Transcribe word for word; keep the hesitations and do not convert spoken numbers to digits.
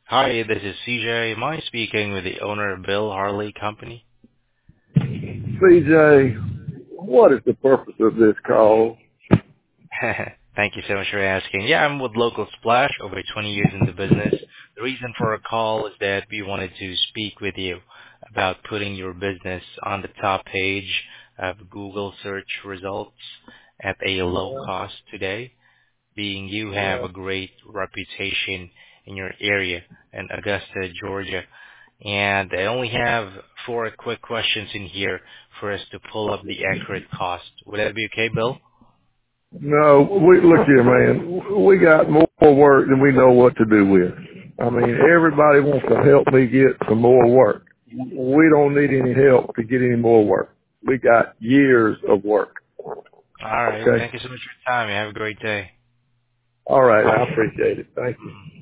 Hi, this is C J. Am I speaking with the owner of Bill Harley Company? C J, what is the purpose of this call? Thank you so much for asking. Yeah, I'm with Local Splash, over twenty years in the business. The reason for our call is that we wanted to speak with you about putting your business on the top page of Google search results at a low Yeah, cost today, being you have yeah. a great reputation in your area in Augusta, Georgia. And I only have four quick questions in here for us to pull up the accurate cost. Would that be okay, Bill? No, we look here, man. We got more work than we know what to do with. I mean, everybody wants to help me get some more work. We don't need any help to get any more work. We got years of work. All right. Okay. Thank you so much for your time. You have a great day. All right. I appreciate it. Thank you. Mhm.